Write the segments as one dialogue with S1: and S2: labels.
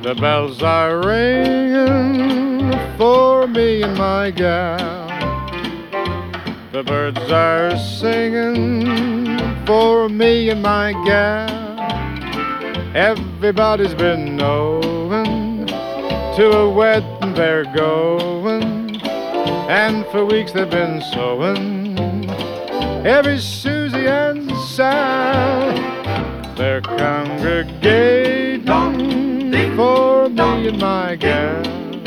S1: The bells are ringing for me and my gal. The birds are singing for me and my gal. Everybody's been knowing to a wedding they're going, and for weeks they've been sewing every Susie and Sal. They're congregating for me and my gal.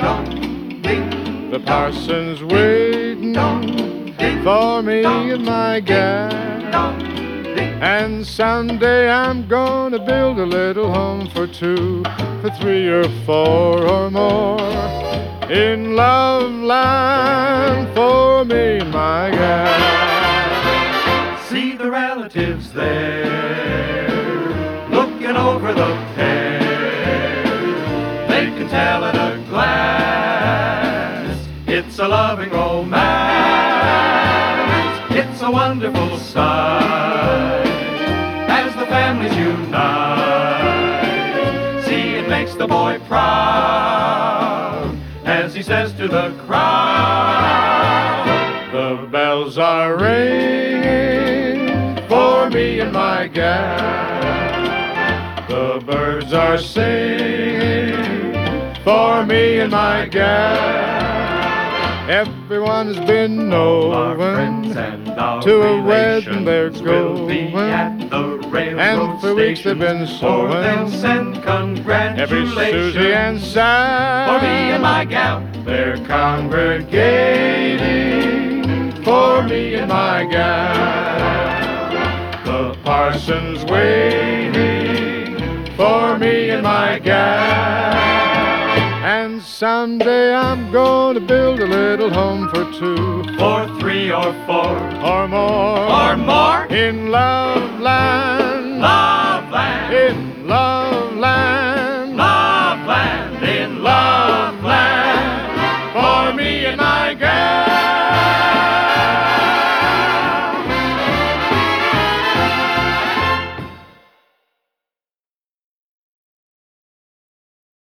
S1: The parson's waiting for me and my gal. And someday I'm gonna build a little home for two, for three or four or more, in love land for me and my gal.
S2: See the relatives there, looking over the pair. They can tell at a glance, it's a loving romance. It's a wonderful sight as the families unite. See, it makes the boy proud as he says to the crowd,
S1: the bells are ringing for me and my gal. The birds are singing for me and my gal. Everyone has been knowing to a wedding they're going, and for weeks they've been sewing every Susie and Sal
S2: for me and my gal.
S1: They're congregating for me and my gal. The parson's waiting for me and my gal. And someday I'm gonna build a little home for two,
S2: for three or four
S1: or more
S2: in
S1: in love land,
S2: love land.
S1: in